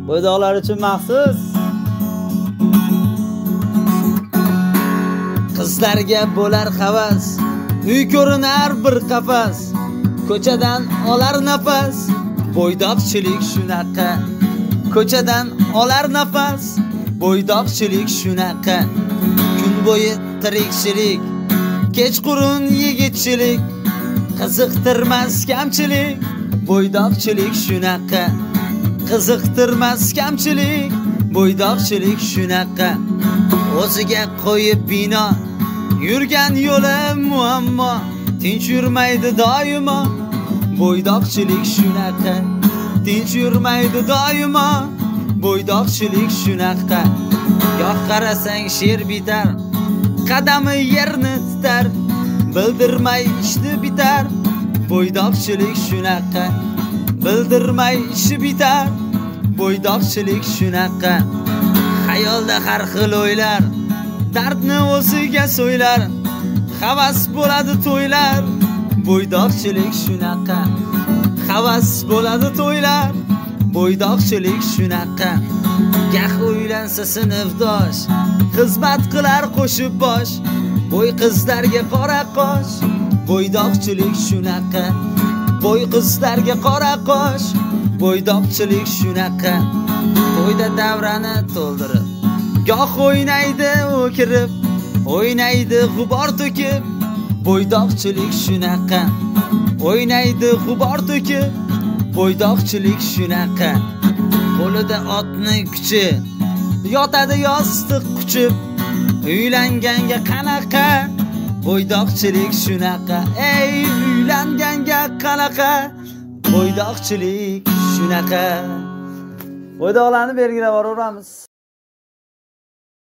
Bo'ydoqlar uchun maxsus. Qizlarga bo'lar havas, uy ko'rinar bir qafas, ko'chadan olar nafas. Bo'ydoqchilik shunaqa, ko'chadan olar nafas. Bo'ydoqchilik shunaqa, kun bo'yi tirikchilik, kechqurun yigitchilik, qiziqtirmas kamchilik. Bo'ydoqchilik shunaqa, qiziqtirmas kamchilik. Bo'ydoqchilik shunaqa, o'ziga qo'yib bino, yurgan yo'li muammo, tinch yurmaydi doimo. Bo'ydoqchilik shunaqa, tinch yurmaydi doimo. Bo'ydoqchilik shunaqa, goh qarasang sher bitar, qadami yerni titar, bildirmay ishni bitar. Bo'ydoqchilik shunaqa, bildirmay ishi bitar. Bo'ydoqchilik shunaqa, xayolda har xil o'ylar, dardni o'ziga so'ylar, havas bo'ladi to'ylar. Bo'ydoqchilik shunaqa, havas bo'ladi to'ylar. Bo'ydoqchilik shunaqa, gah uylansa sinfdosh, xizmat qilar qo'shib bosh, bo'y qizlarga qora qosh. Bo'ydoqchilik shunaqa, bo'y qizlarga qora qosh. Bo'ydoqchilik shunaqa, to'yda davrani to'ldirib, goh o'ynaydi o'kirib, o'ynaydi g'ubor to'kib. Bo'ydoqchilik shunaqa, o'ynaydi g'ubor to'kib. Bo'ydoqchilik shunaqa, qo'lida otning kuchi, yotadi yostiq quchib, uylanganga qanaqa. Bo'ydoqchilik shunaqa, ey uylanganga qanaqa. Bo'ydoqchilik shunaqa. Bo'ydoqlarni belgilab boraveramiz.